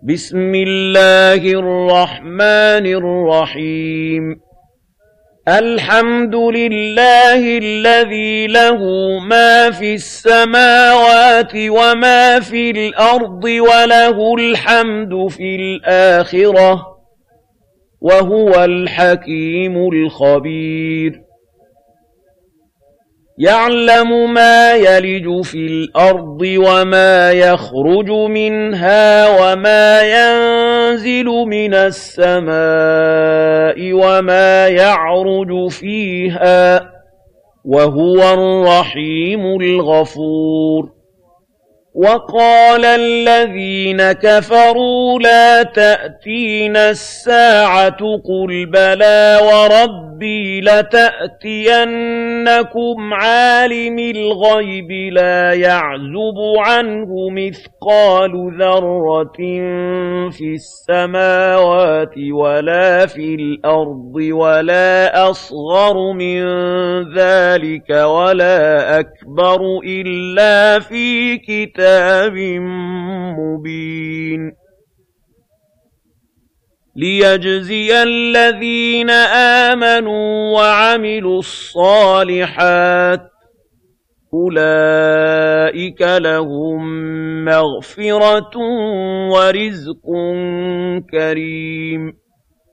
بسم الله الرحمن الرحيم الحمد لله الذي له ما في السماوات وما في الأرض وله الحمد في الآخرة وهو الحكيم الخبير يعلم ما يلج في الأرض وما يخرج منها وما ينزل من السماء وما يعرج فيها وهو الرحيم الغفور وقال الذين كفروا لا تأتينا الساعة قل بلى وربي لتأتينكم عالم الغيب لا يعزب عنه مثقال ذرة في السماوات ولا في الأرض ولا أصغر من ذلك ولا أكبر إلا في كتاب مبين ليجزي الذين آمنوا وعملوا الصالحات أولئك لهم مغفرة ورزق كريم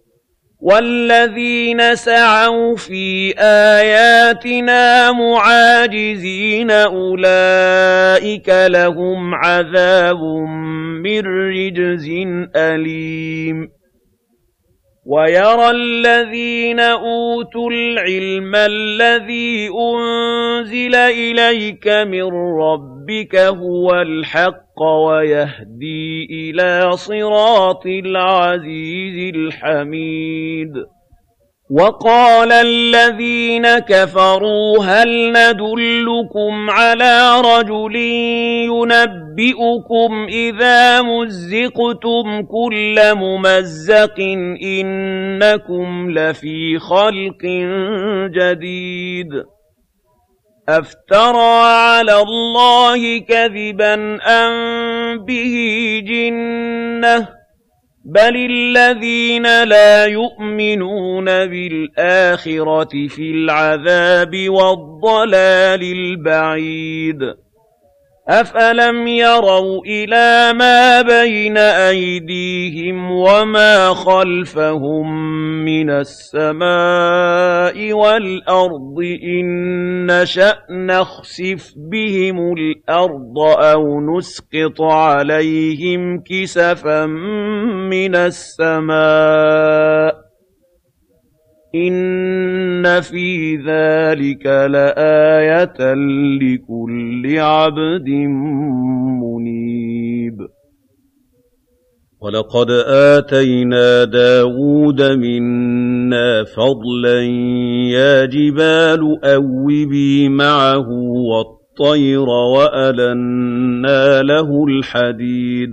والذين سعوا في آياتنا معاجزين أولئك لهم عذاب من رجز أليم ويرى الذين أوتوا العلم الذي أنزل إليك من ربك هو الحق ويهدي إلى صراط العزيز الحميد وقال الذين كفروا هل ندلكم على رجل ينبئكم إذا مزقتم كل ممزق إنكم لفي خلق جديد أفترى على الله كذبا أم به جنة بل الذين لا يؤمنون بالآخرة في العذاب والضلال البعيد أفلم يروا إلى ما بين أيديهم وما خلفهم من السماء والأرض إن نشأ نخسف بهم الأرض أو نسقط عليهم كسفا من السماء إن في ذلك لآية لكل عبد منيب ولقد آتينا داود منا فضلا يا جبال أوبي معه والطير وألنا له الحديد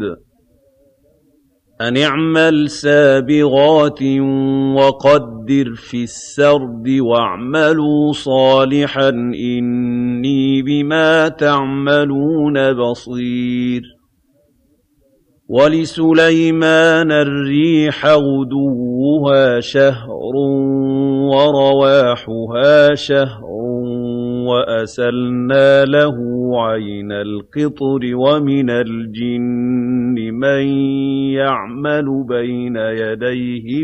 أن اعمل سابغات وقدر في السرد واعملوا صالحا إني بما تعملون بصير ولسليمان الريح غدوها شهر ورواحها شهر وأسلنا له عين القطر ومن الجن من يعمل بين يديه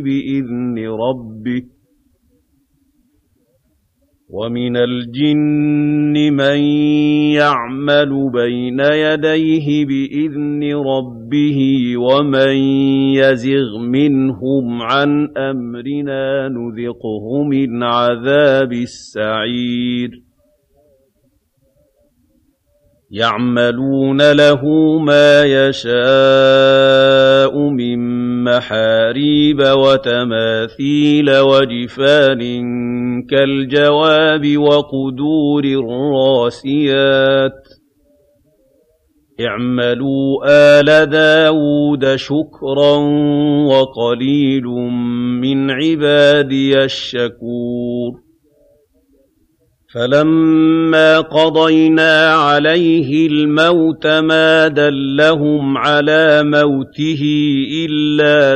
بإذن ربه ومن يزغ منهم عن أمرنا نذقه من عذاب السعير يعملون له ما يشاء من محاريب وتماثيل وجفان كالجواب وقدور الراسيات اعملوا آل داود شكرا وقليل من عبادي الشكور فَلَمَّا قَضَيْنَا عَلَيْهِ الْمَوْتَ مَا دَلَّهُمْ عَلَىٰ مَوْتِهِ إِلَّا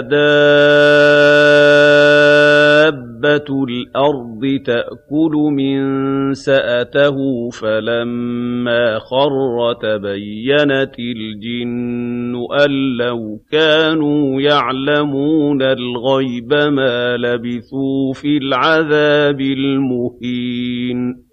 دَابَّةُ الْأَرْضِ تَأْكُلُ مِن سَأَتَهُ فَلَمَّا خَرَّ تَبَيَّنَتِ الْجِنُّ أَن لَّوْ كَانُوا يَعْلَمُونَ الْغَيْبَ مَا لَبِثُوا فِي الْعَذَابِ الْمُهِينِ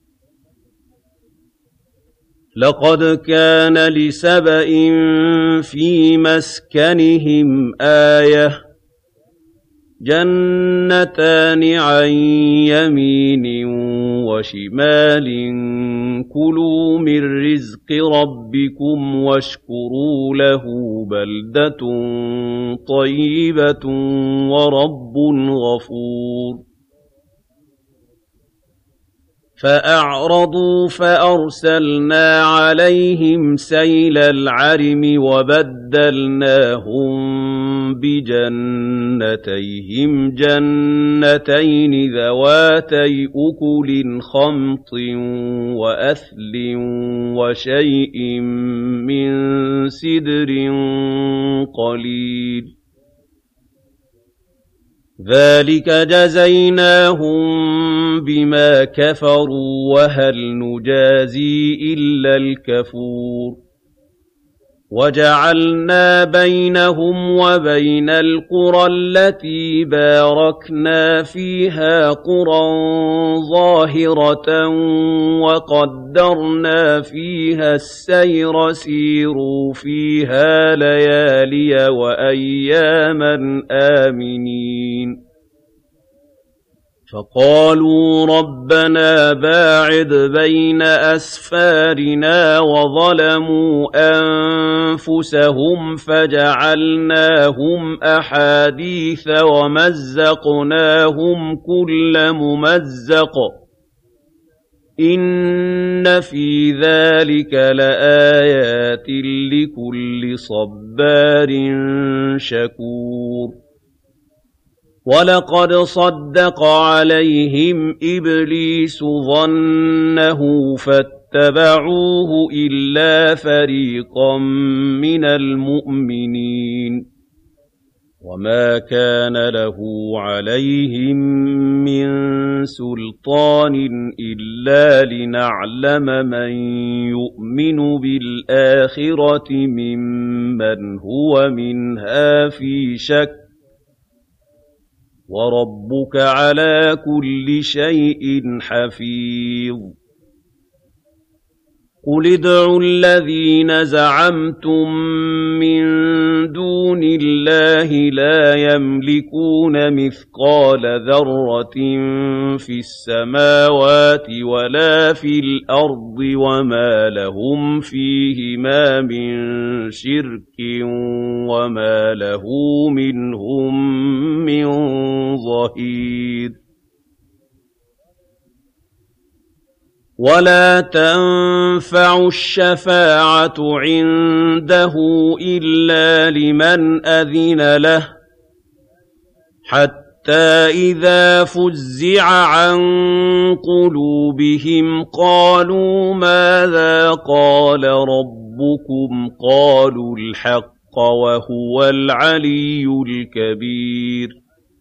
لَقَدْ كَانَ لِسَبَإٍ فِي مَسْكَنِهِمْ آيَةٌ ۖ جَنَّتَانِ عَن يَمِينٍ وَشِمَالٍ ۖ كُلُوا مِن رِّزْقِ رَبِّكُمْ وَاشْكُرُوا لَهُ ۖ بَلْدَةٌ طَيِّبَةٌ وَرَبٌّ غَفُورٌ فَأَعْرَضُوا فَأَرْسَلْنَا عَلَيْهِمْ سَيْلَ الْعَرِمِ وَبَدَّلْنَاهُم بِجَنَّتَيْهِمْ جَنَّتَيْنِ ذَوَاتَيْ أُكُلٍ خَمْطٍ وَأَثْلٍ وَشَيْءٍ مِّن سِدْرٍ قَلِيلٍ ذَٰلِكَ جَزَيْنَاهُم بِمَا كَفَرُوا ۖ وَهَلْ نُجَازِي إِلَّا الْكَفُورَ وَجَعَلْنَا بَيْنَهُمْ وَبَيْنَ الْقُرَى الَّتِي بَارَكْنَا فِيهَا قُرًى ظَاهِرَةً وَقَدَّرْنَا فِيهَا السَّيْرَ ۖ سِيرُوا فِيهَا لَيَالِيَ وَأَيَّامًا آمِنِينَ فَقَالُوا رَبَّنَا بَاعِدْ بَيْنَ أَسْفَارِنَا وَظَلَمُوا أَنفُسَهُمْ فَجَعَلْنَاهُمْ أَحَادِيثَ وَمَزَّقْنَاهُمْ كُلَّ مُمَزَّقٍ ۚ إِنَّ فِي ذَٰلِكَ لَآيَاتٍ لِّكُلِّ صَبَّارٍ شَكُورٍ وَلَقَدْ صَدَّقَ عَلَيْهِمْ إِبْلِيسُ ظَنَّهُ فَاتَّبَعُوهُ إِلَّا فَرِيقًا مِّنَ الْمُؤْمِنِينَ وَمَا كَانَ لَهُ عَلَيْهِم مِّن سُلْطَانٍ إِلَّا لِنَعْلَمَ مَن يُؤْمِنُ بِالْآخِرَةِ مِمَّنْ هُوَ مِنْهَا فِي شَكٍّ ۗ وَرَبُّكَ عَلَىٰ كُلِّ شَيْءٍ حَفِيظٌ قُلِ ادْعُوا الَّذِينَ زَعَمْتُم مِّن دُونِ اللَّهِ لَا يَمْلِكُونَ مِثْقَالَ ذَرَّةٍ فِي السَّمَاوَاتِ وَلَا فِي الْأَرْضِ وَمَا لَهُمْ فِيهِمَا مِن شِرْكٍ وَمَا لَهُ مِنْهُم مِّن ظَهِيرٍ وَلَا تَنفَعُ الشَّفَاعَةُ عِندَهُ إِلَّا لِمَنْ أَذِنَ لَهُ حَتَّىٰ إِذَا فُزِّعَ عَن قُلُوبِهِمْ قَالُوا مَاذَا قَالَ رَبُّكُمْ ۖ قَالُوا الْحَقَّ وَهُوَ الْعَلِيُّ الْكَبِيرُ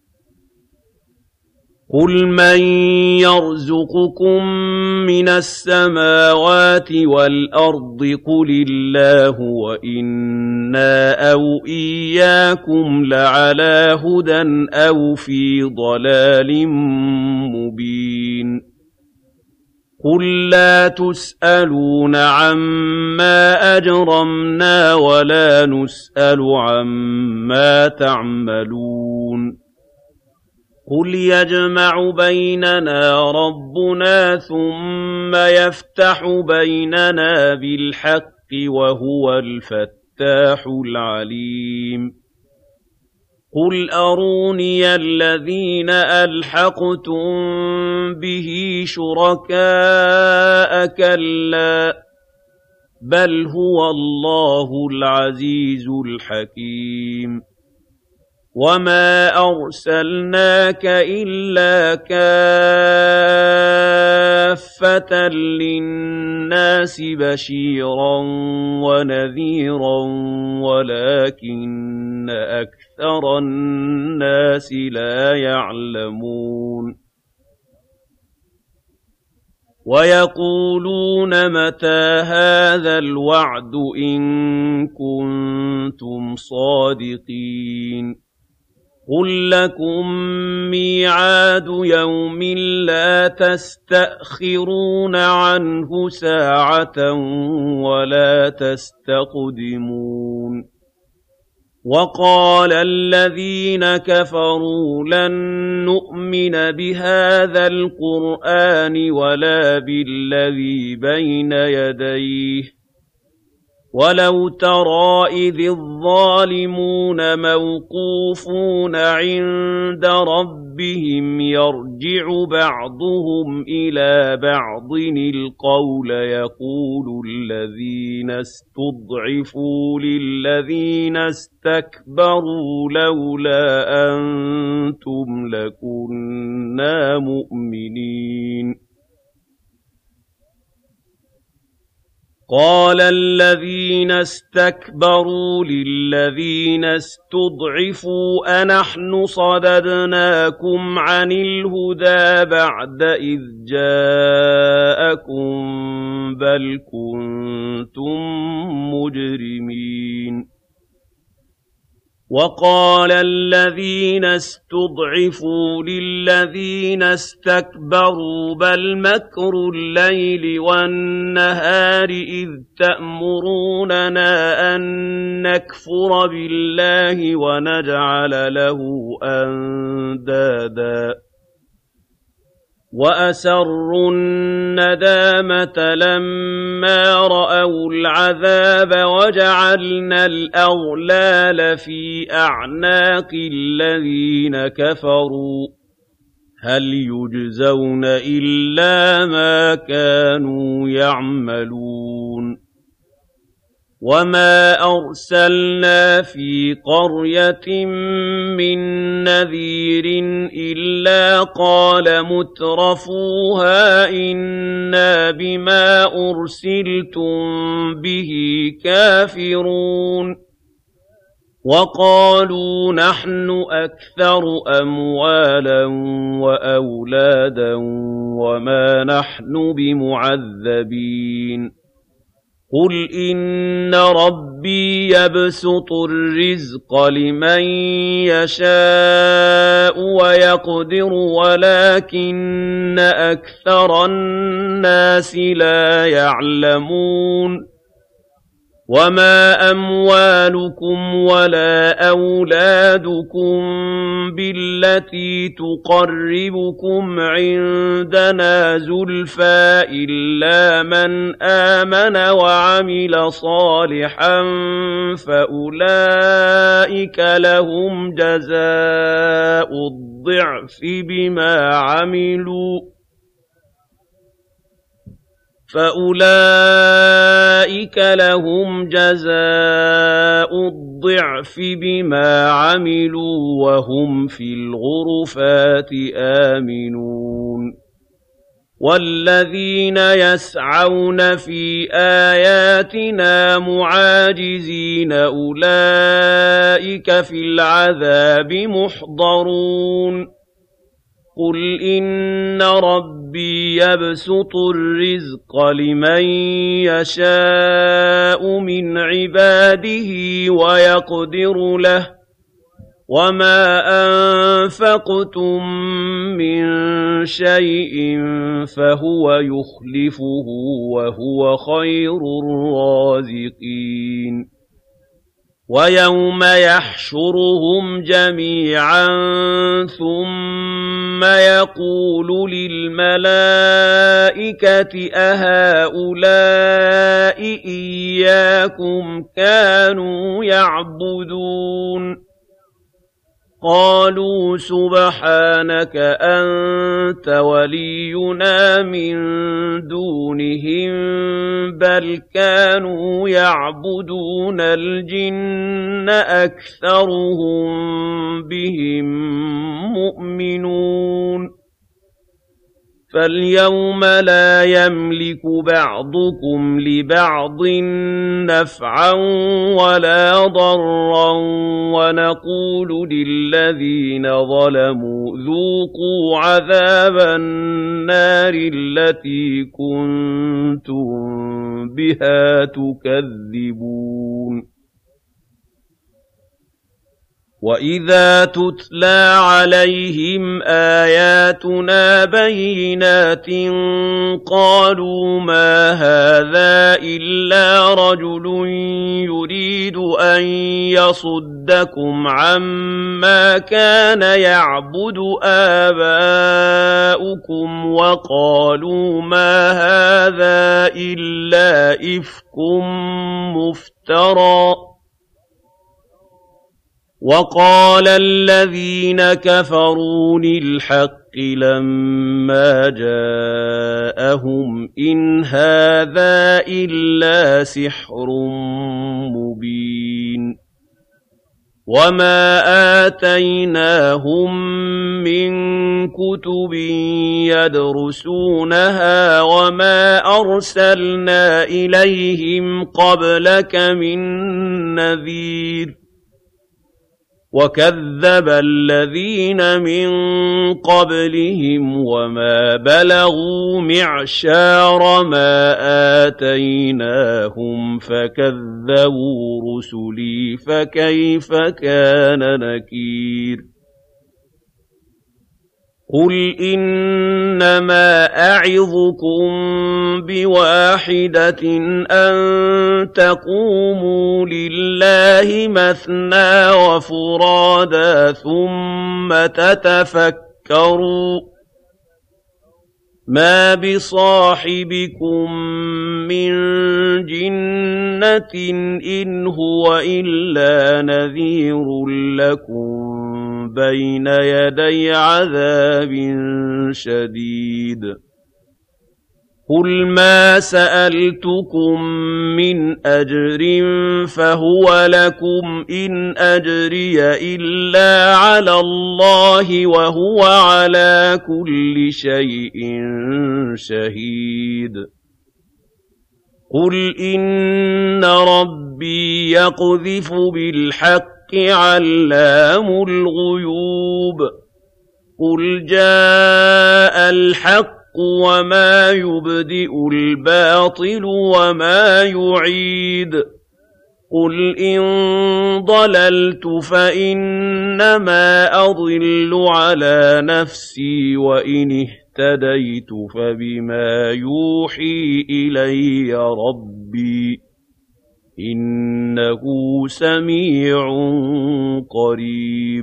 قُلْ مَن يَرْزُقُكُم مِّنَ السَّمَاوَاتِ وَالْأَرْضِ قُلِ اللَّهُ وَإِنَّا أَوْ إِيَّاكُمْ لَعَلَىٰ هُدًى أَوْ فِي ضَلَالٍ مُّبِينٍ قُل لَّا تُسْأَلُونَ عَمَّا أَجْرَمْنَا وَلَا نُسْأَلُ عَمَّا تَعْمَلُونَ قُلْ يَجْمَعُ بَيْنَنَا رَبُّنَا ثُمَّ يَفْتَحُ بَيْنَنَا بِالْحَقِّ وَهُوَ الْفَتَّاحُ الْعَلِيمُ قُلْ أَرُونِيَ الَّذِينَ أَلْحَقْتُم بِهِ شُرَكَاءَ ۖ كَلَّا بَلْ هُوَ اللَّهُ الْعَزِيزُ الْحَكِيمُ وَمَا أَرْسَلْنَاكَ إِلَّا كَافَّةً لِّلنَّاسِ بَشِيرًا وَنَذِيرًا وَلَٰكِنَّ أَكْثَرَ النَّاسِ لَا يَعْلَمُونَ وَيَقُولُونَ مَتَىٰ هَٰذَا الْوَعْدُ إِن كُنتُمْ صَادِقِينَ قُل لَّكُم مِّيعَادُ يَوْمٍ لَّا تَسْتَأْخِرُونَ عَنْهُ سَاعَةً وَلَا تَسْتَقْدِمُونَ وَقَالَ الَّذِينَ كَفَرُوا لَن نُّؤْمِنَ بِهَٰذَا الْقُرْآنِ وَلَا بِالَّذِي بَيْنَ يَدَيْهِ وَلَوْ تَرَىٰ إِذِ الظَّالِمُونَ مَوْقُوفُونَ عِندَ رَبِّهِمْ يَرْجِعُ بَعْضُهُمْ إِلَىٰ بَعْضٍ الْقَوْلَ يَقُولُ الَّذِينَ اسْتُضْعِفُوا لِلَّذِينَ اسْتَكْبَرُوا لَوْلَا أَنتُمْ لَكُنَّا مُؤْمِنِينَ قَالَ الَّذِينَ اسْتَكْبَرُوا لِلَّذِينَ اسْتُضْعِفُوا أَنَحْنُ صَدَدْنَاكُمْ عَنِ الْهُدَىٰ بَعْدَ إِذْ جَاءَكُم بَلْ كُنتُم مُّجْرِمِينَ وَقَالَ الَّذِينَ اسْتُضْعِفُوا لِلَّذِينَ اسْتَكْبَرُوا بَلْ مَكْرُ اللَّيْلِ وَالنَّهَارِ إِذْ تَأْمُرُونَنَا أَن نَّكْفُرَ بِاللَّهِ وَنَجْعَلَ لَهُ أَندَادًا وَأَسَرُّوا النَّدَامَةَ لَمَّا رَأَوُا الْعَذَابَ وَجَعَلْنَا الْأَغْلَالَ فِي أَعْنَاقِ الَّذِينَ كَفَرُوا هَلْ يُجْزَوْنَ إِلَّا مَا كَانُوا يَعْمَلُونَ وَمَا أَرْسَلْنَا فِي قَرْيَةٍ مِّن نَّذِيرٍ إِلَّا قَالَ مُتْرَفُوهَا إِنَّا بِمَا أُرْسِلْتُم بِهِ كَافِرُونَ وَقَالُوا نَحْنُ أَكْثَرُ أَمْوَالًا وَأَوْلَادًا وَمَا نَحْنُ بِمُعَذَّبِينَ قُلْ إِنَّ رَبِّي يَبْسُطُ الرِّزْقَ لِمَن يَشَاءُ وَيَقْدِرُ وَلَٰكِنَّ أَكْثَرَ النَّاسِ لَا يَعْلَمُونَ وَمَا أَمْوَالُكُمْ وَلَا أَوْلَادُكُم بِالَّتِي تُقَرِّبُكُمْ عِندَنَا زُلْفَىٰ إِلَّا مَنْ آمَنَ وَعَمِلَ صَالِحًا فَأُولَٰئِكَ لَهُمْ جَزَاءُ الضِّعْفِ بِمَا عَمِلُوا وَهُمْ فِي الْغُرُفَاتِ آمِنُونَ وَالَّذِينَ يَسْعَوْنَ فِي آيَاتِنَا مُعَاجِزِينَ أُولَٰئِكَ فِي الْعَذَابِ مُحْضَرُونَ قُلْ إِنَّ رَبِّي يَبْسُطُ الرِّزْقَ لِمَن يَشَاءُ مِنْ عِبَادِهِ وَيَقْدِرُ لَهُ وَمَا أَنفَقْتُم مِّن شَيْءٍ فَهُوَ يُخْلِفُهُ وَهُوَ خَيْرُ الرَّازِقِينَ وَيَوْمَ يَحْشُرُهُمْ جَمِيعًا ثُمَّ يَقُولُ لِلْمَلَائِكَةِ أَهَٰؤُلَاءِ إِيَّاكُمْ كَانُوا يَعْبُدُونَ قَالُوا سُبْحَانَكَ أَنتَ وَلِيُّنَا مِن دُونِهِم بَلْ كَانُوا يَعْبُدُونَ الْجِنَّ أَكْثَرُهُم بِهِم مُّؤْمِنُونَ فَالْيَوْمَ لَا يَمْلِكُ بَعْضُكُمْ لِبَعْضٍ نَّفْعًا وَلَا ضَرًّا وَنَقُولُ لِلَّذِينَ ظَلَمُوا ذُوقُوا عَذَابَ النَّارِ الَّتِي كُنتُم بِهَا تُكَذِّبُونَ وَإِذَا تُتْلَىٰ عَلَيْهِمْ آيَاتُنَا بَيِّنَاتٍ قَالُوا مَا هَٰذَا إِلَّا رَجُلٌ يُرِيدُ أَن يَصُدَّكُمْ عَمَّا كَانَ يَعْبُدُ آبَاؤُكُمْ وَقَالُوا مَا هَٰذَا إِلَّا إِفْكٌ مُّفْتَرًى وَقَالَ الَّذِينَ كَفَرُوا لِلْحَقِّ لَمَّا جَاءَهُمْ إِنْ هَٰذَا إِلَّا سِحْرٌ مُّبِينٌ وَمَا آتَيْنَاهُم مِّن كُتُبٍ يَدْرُسُونَهَا وَمَا أَرْسَلْنَا إِلَيْهِمْ قَبْلَكَ مِن نَّذِيرٍ وَكَذَّبَ الَّذِينَ مِن قَبْلِهِمْ وَمَا بَلَغُوا مِعْشَارَ مَا آتَيْنَاهُمْ فَكَذَّبُوا رُسُلِي فَكَيْفَ كَانَ نَكِيرِ قُلْ إِنَّمَا أَعِظُكُم بِوَاحِدَةٍ أَن تَقُومُوا لِلَّهِ مَثْنَىٰ وَفُرَادَىٰ ثُمَّ تَتَفَكَّرُوا مَا بِصَاحِبِكُم مِّن جِنَّةٍ إِنْ هُوَ إِلَّا نَذِيرٌ لَّكُم بَيْنَ يَدَيْ عَذَابٍ شَدِيدٍ قُلْ مَا سَأَلْتُكُم مِّنْ أَجْرٍ فَهُوَ لَكُمْ إِنْ أَجْرِيَ إِلَّا عَلَى اللَّهِ وَهُوَ عَلَىٰ كُلِّ شَيْءٍ شَهِيدٌ قُلْ إِنَّ رَبِّي يَقْذِفُ بِالْحَقِّ عَلَّامُ الْغُيُوبِ قُلْ جَاءَ الْحَقُّ وَمَا يُبْدِئُ الْبَاطِلُ وَمَا يُعِيدُ قُلْ إِن ضَلَلْتُ فَإِنَّمَا أَضِلُّ عَلَىٰ نَفْسِي وَإِنِ اهْتَدَيْتُ فَبِمَا يُوحِي إِلَيَّ رَبِّي إِنَّهُ سَمِيعٌ قَرِيبٌ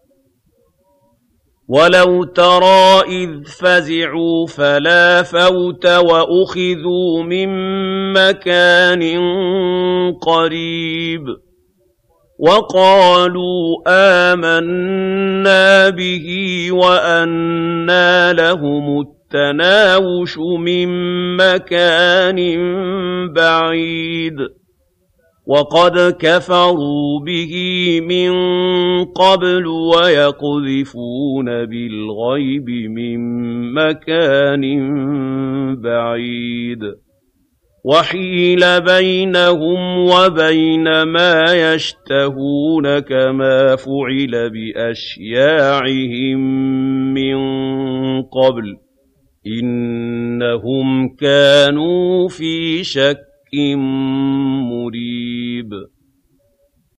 وَلَوْ تَرَىٰ إِذْ فَزِعُوا فَلَا فَوْتَ وَأُخِذُوا مِن مَّكَانٍ قَرِيبٍ وَقَالُوا آمَنَّا بِهِ وَأَنَّىٰ لَهُمُ التَّنَاوُشُ مِن مَّكَانٍ بَعِيدٍ وَقَدْ كَفَرُوا بِهِ مِن قَبْلُ وَيَقْذِفُونَ بِالْغَيْبِ مِن مَّكَانٍ بَعِيدٍ وَحِيلَ بَيْنَهُمْ وَبَيْنَ مَا يَشْتَهُونَ كَمَا فُعِلَ بِأَشْيَاعِهِم مِّن قَبْلُ إِنَّهُمْ كَانُوا فِي شَكٍّ مُّرِيبٍ